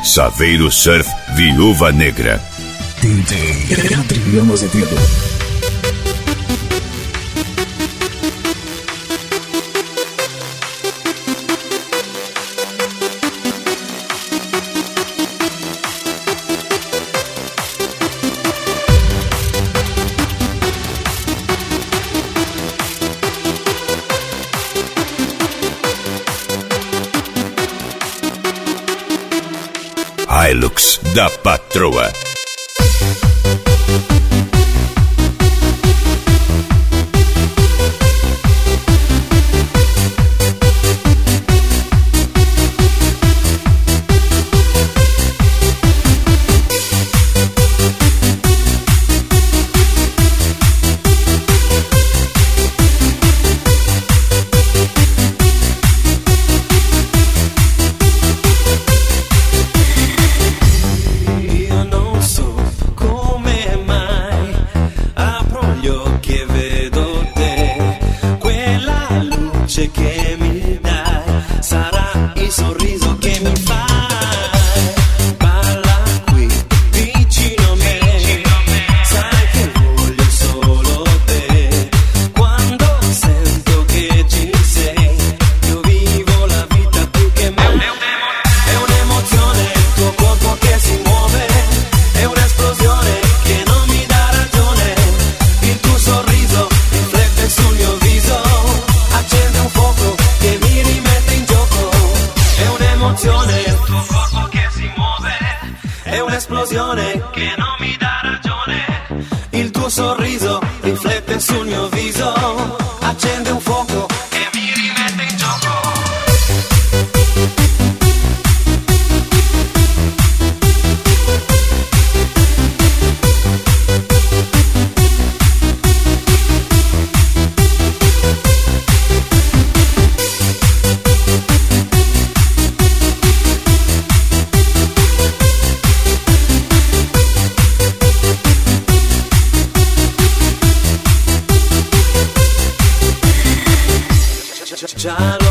Saveiro Surf Viúva Negra. DJ Adriano Azevedo. Hilux da patroa. Che mi dai sarà il sorriso che mi fai. Balla qui vicino a me, sai che voglio solo te. Quando sento che ci sei, io vivo la vita più che me. È un'emozione il tuo corpo che si muove, è un'esplosione che non mi dà ragione. Il tuo sorriso riflette sul mio viso, accende un fuoco che mi rimette in gioco. È un'emozione il tuo corpo che si muove, è un'esplosione che non mi dà ragione. Il tuo sorriso riflette sul mio viso, accende un fuoco che mi rimette in gioco. Già lo